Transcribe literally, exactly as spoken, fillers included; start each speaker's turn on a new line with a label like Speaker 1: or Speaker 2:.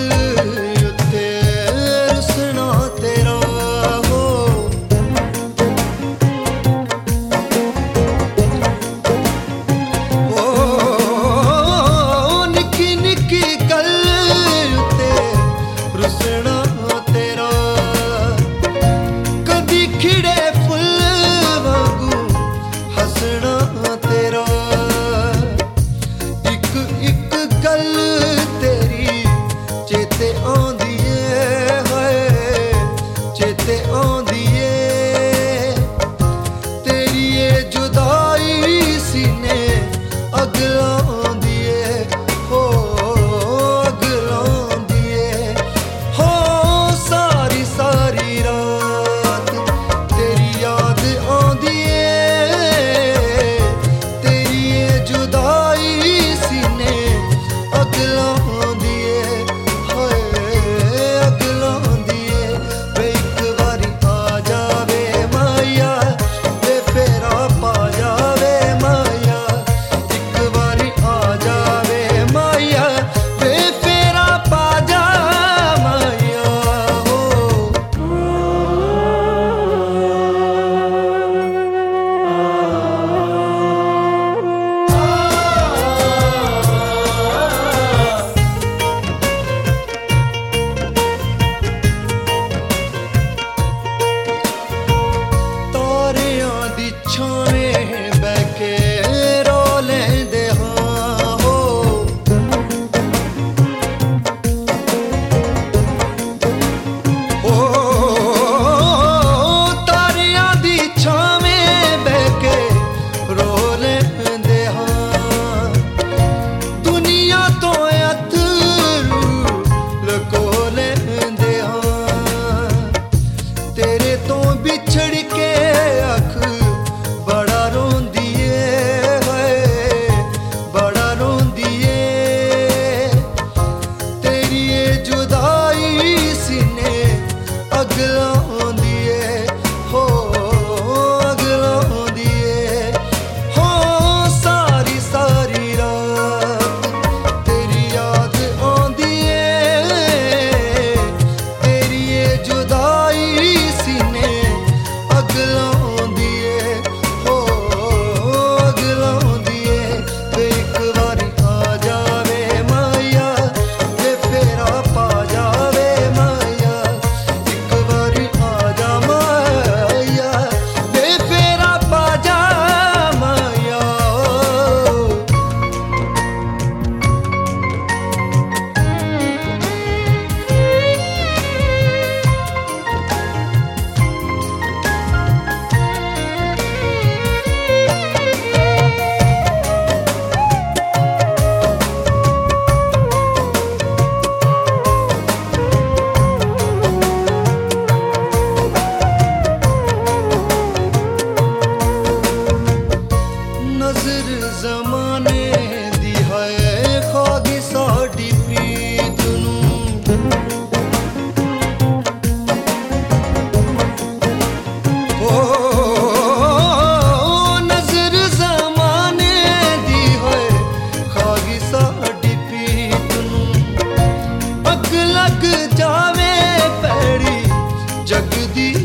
Speaker 1: उत्ते रुसना तेरा हो। ओ निक्की निक्की गल उत्ते रुसना तेरा, कदी खिड़े फुल वांगू हसना तेरा। इक इक गल तेरी चेते आंदी है, हाय चेते आंदी है। तेरी ये जुदाई सीने अग लांदी है, हो अग लांदी है। हो सारी सारी रात तेरी याद आंदी है। तेरी ये जुदाई सीने अग लांदी है, हाय अग लांदी है। वे एक बारी आ जावे माया, वे फेरा पा जावे माया। एक बारी आ जावे माया, वे फेरा पा जा माया हो। तारियां दी छावें बैके रो लेंदे हां हो। ओ तारियां दी छावें बैके रो लेंदे हां। दुनिया तो अथरू लको लेंदे हां। तेरे तो बिछड़ के अख बड़ा रोंदी है, हाय बड़ा रोंदी है। तेरी ये जुदाई सीने अग लांदी है, हो अग लांदी है। हो सारी सारी रात तेरी याद आंदी है। तेरी ये जुदाई सीने अग लांदी है, हो अग लांदी है। वे एक बारी आ जावे माया, वे फेरा पा जावे माया। एक बारी आ जा माया, वे फेरा पा जा माया। नजर जमाने दी है खागी साडी प्रीत नूं। ओ नजर जमाने दी है खागी साडी प्रीत नूं। अग लग जावे पैड़ी जग दी